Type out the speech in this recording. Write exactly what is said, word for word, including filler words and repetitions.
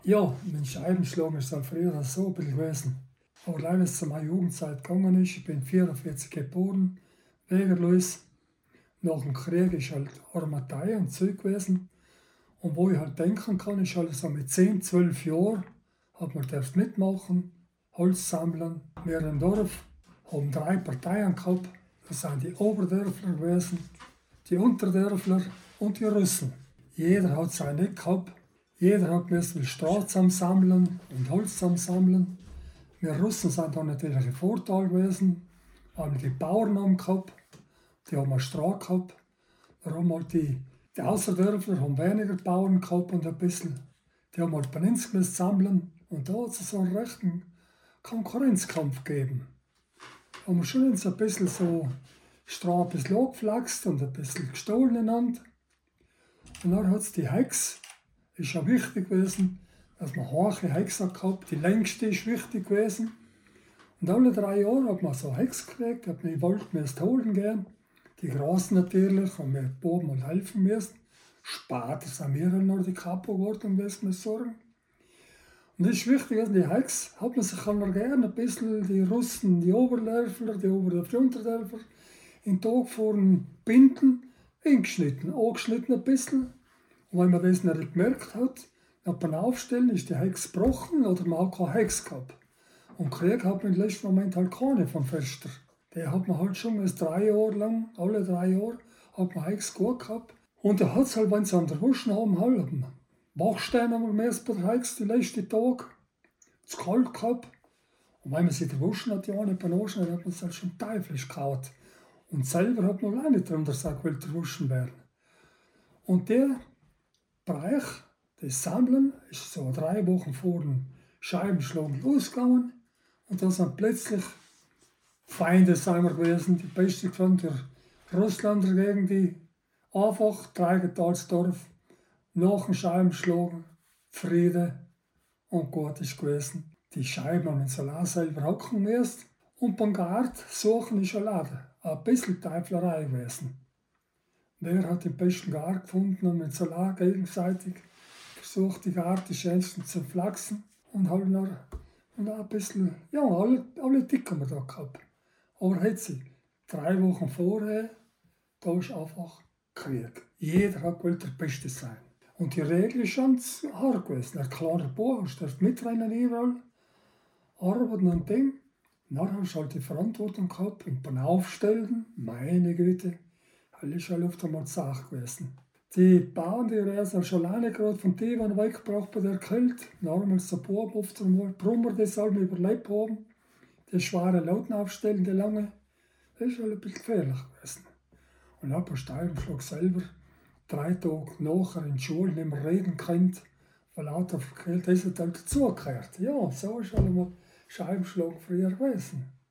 Ja, mein Scheibenschlagen ist halt früher so ein bisschen gewesen. Aber leider, wie es zu meiner Jugendzeit gegangen ist, ich bin vierundvierzig geboren, wegerlos. Nach dem Krieg ist halt Armatei und Zeug gewesen. Und wo ich halt denken kann, ist halt so mit zehn, zwölf Jahren, hat man darf mitmachen, Holz sammeln. Wir im Dorf haben drei Parteien gehabt. Das sind die Oberdörfler gewesen, die Unterdörfler und die Russen. Jeder hat seine gehabt. Jeder hat müssen Straße sammeln und Holz sammeln. Wir Russen sind da natürlich ein Vorteil gewesen. Haben die Bauern haben gehabt, die haben eine Straße gehabt. Da haben halt die, die Außerdörfler haben weniger Bauern gehabt und ein bisschen. Die haben halt bei uns müssen sammeln. Und da hat es so einen rechten Konkurrenzkampf gegeben. Da haben wir schon uns ein bisschen so Straße ein bisschen angeflaxt und ein bisschen gestohlen einander. Und dann hat es die Hex, ist ja wichtig gewesen, dass man hohe Hexer gehabt, die längste ist wichtig gewesen. Und alle drei Jahre hat man so eine Hex gekriegt, hat man wollte mir es holen gehen. Die Großen natürlich, haben mir Buben mal helfen müssen. Später sind wir dann noch die Kapo geworden, um das zu sorgen. Und das ist wichtig, also die Hex hat man sich auch gerne ein bisschen die Russen, die Oberläufer, die Ober- die Unterläufer, in den Tag vor den Binden eingeschnitten, angeschnitten ein bisschen. Und wenn man das nicht gemerkt hat, dann beim Aufstellen ist die Hex gebrochen oder man hat keine Hex gehabt. Und Krieg hat man im letzten Moment halt keine vom Fester. Der hat man halt schon mal drei Jahre lang, alle drei Jahre, hat man Hex gut gehabt. Und da hat es halt, wenn sie an der Wuschen haben, halt Wachstein haben wir erst bei der Hex die letzten Tag, zu kalt gehabt. Und wenn man sich die Wuschen hat, ja nicht benutzt, dann hat man es halt schon teuflisch gehaut. Und selber hat man auch nicht drunter gesagt, weil der Wuschen werden. Und der Bereich, das Sammeln, ist so drei Wochen vor dem Scheibenschlagen losgegangen. Und da sind plötzlich Feinde sind wir gewesen, die beste von der Russländer gegen die einfach Dreigetalsdorf, nach dem Scheibenschlagen, Friede und gut ist gewesen. Die Scheiben haben uns allein selber hacken müssen. Und beim Gart suchen ist allein ein bisschen Teuflerei gewesen. Wer hat den besten Gart gefunden und mit Solar gegenseitig versucht, die Garte schönsten zu flachsen und halt noch, und auch ein bisschen, ja, alle, alle dick haben wir da gehabt. Aber hätte drei Wochen vorher, da ist einfach Krieg. Jeder hat gewollt der Beste sein. Und die Regel ist schon hart gewesen. Ein kleiner Bub, du darfst mitrennen überall, arbeiten und Ding. Dann hast du halt die Verantwortung gehabt und beim Aufstellen, meine Güte, das ist halt oft einmal die Sache gewesen. Die Bauern, die werden schon alleine gerade von Taiwan weggebracht bei der Kälte. Damals der Bub oft einmal Brummer, das halt überlebt haben. Die schwere Lauten aufstellen, die lange. Das ist halt ein bisschen gefährlich gewesen. Und dann bei Steinschlag selber, drei Tage nachher in der Schule nicht mehr reden könnt, weil lauter Kälte, das hat halt dazugehört. Ja, so ist halt einmal Scheibenschlag früher gewesen.